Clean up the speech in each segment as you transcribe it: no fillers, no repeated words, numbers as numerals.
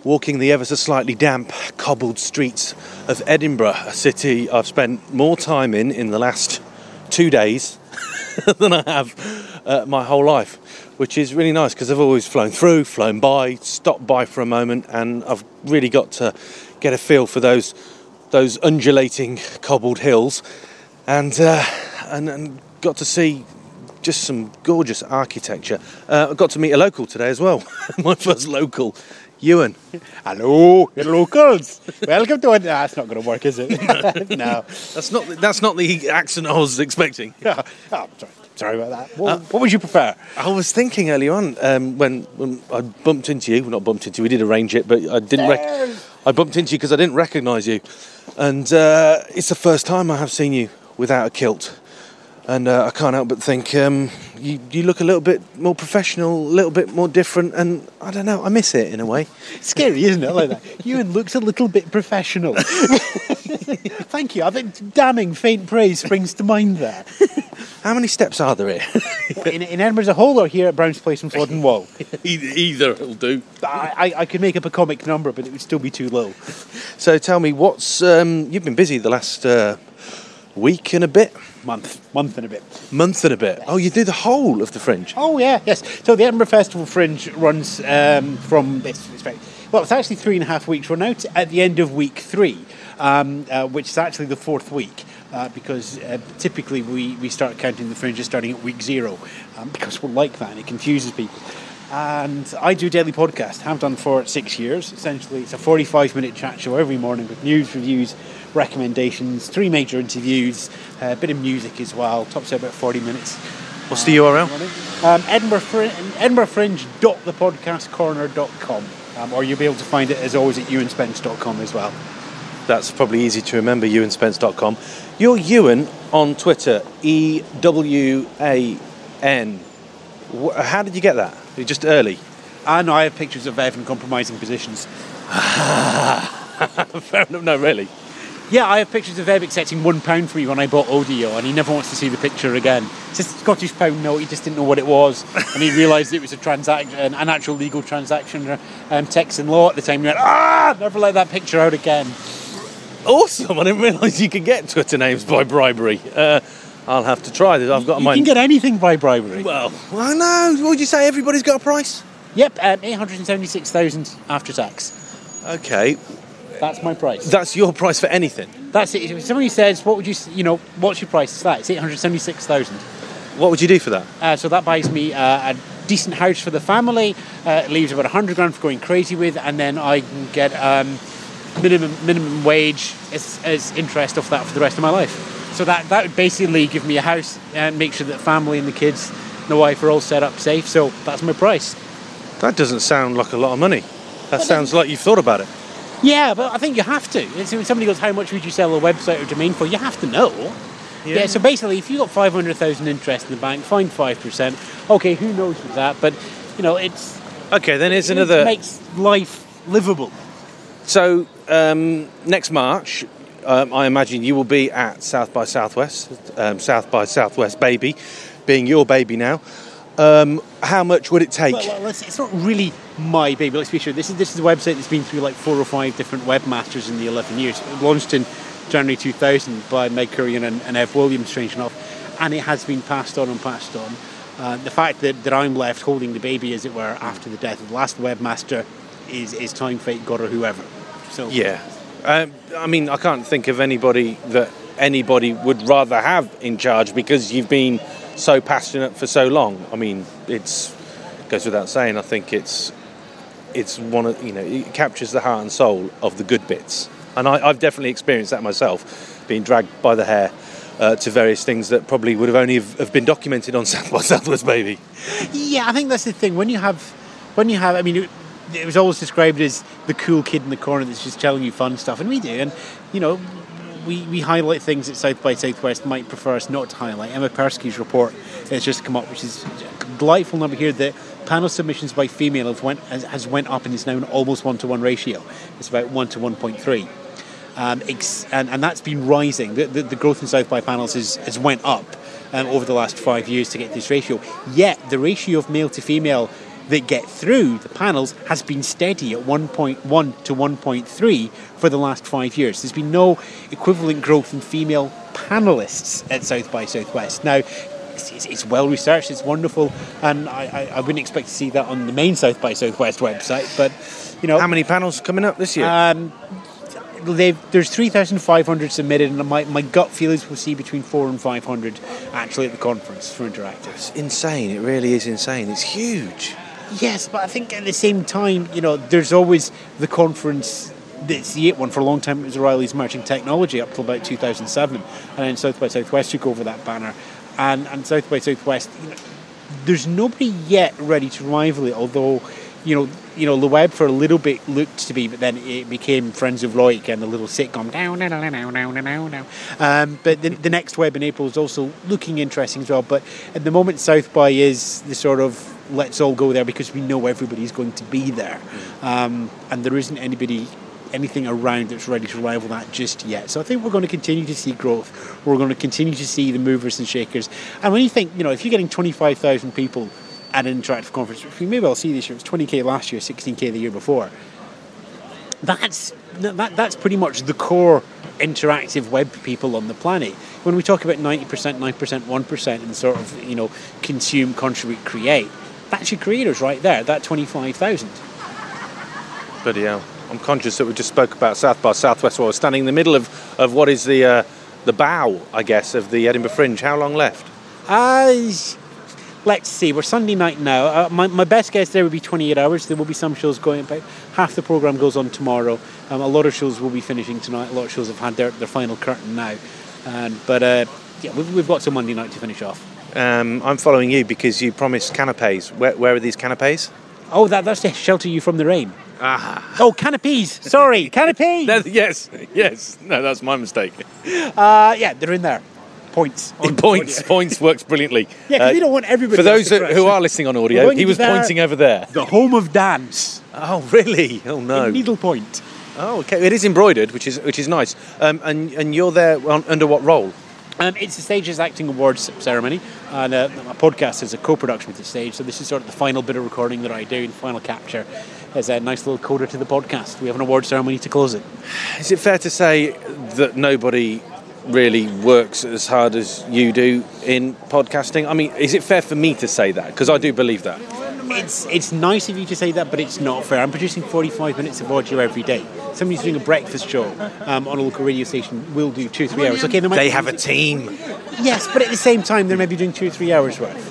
walking the ever so slightly damp, cobbled streets of Edinburgh, a city I've spent more time in the last 2 days than I have my whole life, which is really nice because I've always flown through, flown by, stopped by for a moment, and I've really got to get a feel for those undulating cobbled hills, and got to see just some gorgeous architecture. I got to meet a local today as well. My first local, Ewan. Hello, locals. Welcome to it. That's not going to work, is it? No. That's not the accent I was expecting. Oh, sorry about that. What would you prefer? I was thinking earlier on when I bumped into you. Well, not bumped into you. We did arrange it, but I didn't. I bumped into you because I didn't recognise you, and it's the first time I have seen you without a kilt. And I can't help but think you look a little bit more professional, a little bit more different, and I don't know, I miss it in a way. Scary, isn't it, like that? Ewan looks a little bit professional. Thank you. I think damning faint praise springs to mind there. How many steps are there here? in Edinburgh as a whole, or here at Brown's Place in Flodden Wall? Either will do. I could make up a comic number, but it would still be too low. So tell me, you've been busy the last week and a bit? Month and a bit. Month and a bit. Oh, you do the whole of the Fringe? Oh, yeah, yes. So the Edinburgh Festival Fringe runs from this. It's actually 3.5 weeks. We're now at the end of week 3, which is actually the 4th week. Because typically we start counting the Fringes starting at week 0, because we're like that and it confuses people. And I do a daily podcast, have done for 6 years. Essentially, it's a 45-minute chat show every morning with news, reviews, recommendations, 3 major interviews, a bit of music as well. Tops out about 40 minutes. What's the URL? EdinburghFringepodcastcorner.com, or you'll be able to find it as always at ewanspence.com as well. That's probably easy to remember, ewanspence.com. You're Ewan on Twitter, EWAN. How did you get that? You're just early. No, I have pictures of Ev in compromising positions. Fair enough, no, really. Yeah, I have pictures of Ev accepting £1 from me when I bought Odeo, and he never wants to see the picture again. It's a Scottish pound note, he just didn't know what it was, and he realised it was an actual legal transaction, Texan law at the time. He went, never let that picture out again. Awesome, I didn't realise you could get Twitter names by bribery. I'll have to try this. You can get anything by bribery. Well, I know. What would you say? Everybody's got a price? Yep, 876,000 after tax. Okay. That's my price. That's your price for anything? That's it. If somebody says, what's your price? It's that. It's 876,000. What would you do for that? So that buys me a decent house for the family. It leaves about 100 grand for going crazy with, and then I can get minimum wage as interest off that for the rest of my life. So that would basically give me a house and make sure that family and the kids and the wife are all set up safe. So that's my price. That doesn't sound like a lot of money. That sounds like you've thought about it. Yeah, but I think you have to. When somebody goes, how much would you sell a website or domain for? You have to know. Yeah, so basically, if you got 500,000 interest in the bank, find 5%. Okay, who knows with that? But, it's... Okay, then it's another... It makes life livable. So, next March... I imagine you will be at South by Southwest, South by Southwest Baby, being your baby now. How much would it take? Well, it's not really my baby, let's be sure. This is a website that's been through like 4 or 5 different webmasters in the 11 years. It was launched in January 2000 by Meg Currian and Ev Williams, strange enough, and it has been passed on. The fact that I'm left holding the baby, as it were, after the death of the last webmaster is time, fate, God, or whoever. So yeah. I can't think of anybody that anybody would rather have in charge because you've been so passionate for so long. I mean, it goes without saying. I think it's one of it captures the heart and soul of the good bits, and I've definitely experienced that myself, being dragged by the hair to various things that probably would have only have been documented on South by Southwest Baby. Yeah, I think that's the thing. When you have, it was always described as the cool kid in the corner that's just telling you fun stuff, and we do. And we highlight things that South by Southwest might prefer us not to highlight. Emma Persky's report has just come up, which is a delightful number here. That panel submissions by female has went up and is now an almost 1-to-1 ratio. It's about 1 to 1.3. And that's been rising. The growth in South by panels has went up over the last 5 years to get this ratio. Yet the ratio of male to female that get through the panels has been steady at 1.1 to 1.3 for the last 5 years. There's been no equivalent growth in female panelists at South by Southwest. Now, it's well researched, it's wonderful, and I wouldn't expect to see that on the main South by Southwest website, but, you know... How many panels coming up this year? There's 3,500 submitted, and my gut feel is we'll see between 400 and 500 actually at the conference for interactive. It's insane. It really is insane. It's huge. Yes, but I think at the same time, you know, there's always the conference. It's the 8 one. For a long time it was O'Reilly's Emerging Technology up till about 2007, and then South by Southwest took over that banner, and South by Southwest, you know, there's nobody yet ready to rival it, although you know, the web for a little bit looked to be, but then it became Friends of Loic and a little sitcom. But the next web in April is also looking interesting as well. But at the moment, South by is the sort of let's all go there because we know everybody's going to be there, and there isn't anything around that's ready to rival that just yet. So I think we're going to continue to see growth. We're going to continue to see the movers and shakers. And when you think, you know, if you're getting 25,000 people at an interactive conference, which we may well see this year, it was 20k last year, 16k the year before. That's pretty much the core interactive web people on the planet. When we talk about 90%, 9%, 1%, and sort of, you know, consume, contribute, create, that's your creators right there, that 25,000. Bloody hell. I'm conscious that we just spoke about South by Southwest while we're standing in the middle of what is the bow, I guess, of the Edinburgh Fringe. How long left? Let's see, we're Sunday night now. My best guess there would be 28 hours. There will be some shows going about. Half the programme goes on tomorrow. A lot of shows will be finishing tonight. A lot of shows have had their final curtain now. But we've got till Monday night to finish off. I'm following you because you promised canapes. Where are these canapes? Oh, that's to shelter you from the rain. Ah. Oh, canopies. Sorry, canopies. Yes. No, that's my mistake. Yeah, they're in there. Points works brilliantly. Yeah, because we don't want everybody. For those who are listening on audio, he was pointing over there. The home of dance. Oh, really? Oh no. In needlepoint. Oh, okay. It is embroidered, which is nice. And you're there under what role? It's the Stages Acting Awards ceremony, and my podcast is a co-production with the stage. So this is sort of the final bit of recording that I do, and final capture as a nice little coda to the podcast. We have an award ceremony to close it. Is it fair to say that nobody really works as hard as you do in podcasting? I mean, is it fair for me to say that? Because I do believe that. It's nice of you to say that, but it's not fair. I'm producing 45 minutes of audio every day. Somebody's doing a breakfast show on a local radio station will do 2-3 hours. Okay, they have a team. Yes, but at the same time, they may be doing 2 or 3 hours worth.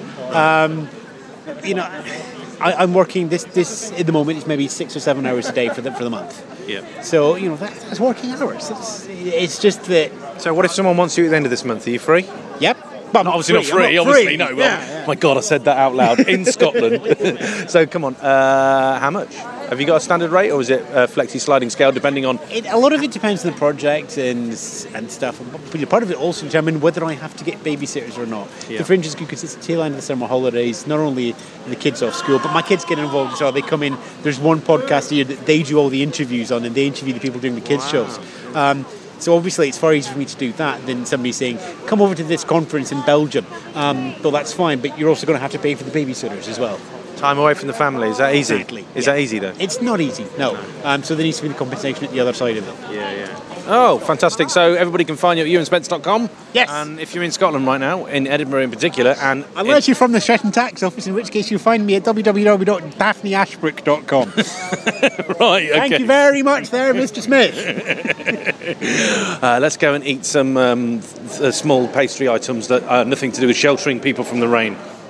You know, I'm working this at the moment. It's maybe 6 or 7 hours a day for the month. Yeah. So you know that's working hours. It's just that. So what if someone wants you at the end of this month? Are you free? Yep. Well, obviously not free. Obviously, no. Well, yeah. My God, I said that out loud in Scotland. So come on, how much? Have you got a standard rate, or is it a flexi sliding scale, depending on? A lot of it depends on the project and stuff. But part of it also determines whether I have to get babysitters or not. Yeah. The Fringe is good because it's the tail end of the summer holidays. Not only the kids off school, but my kids get involved as well. They come in. There's one podcast here that they do all the interviews on, and they interview the people doing the kids' shows. So obviously it's far easier for me to do that than somebody saying, come over to this conference in Belgium. Well, that's fine, but you're also going to have to pay for the babysitters as well. Time away from the family, is that easy? Exactly. Is that easy though? It's not easy, no. So there needs to be the compensation at the other side of it. Yeah. Oh, fantastic. So everybody can find you at ewanspence.com. Yes. And if you're in Scotland right now, in Edinburgh in particular, and... Unless you're from the Stretton Tax Office, in which case you'll find me at www.daphneashbrook.com. Right, okay. Thank you very much there, Mr. Smith. Let's go and eat some small pastry items that have nothing to do with sheltering people from the rain.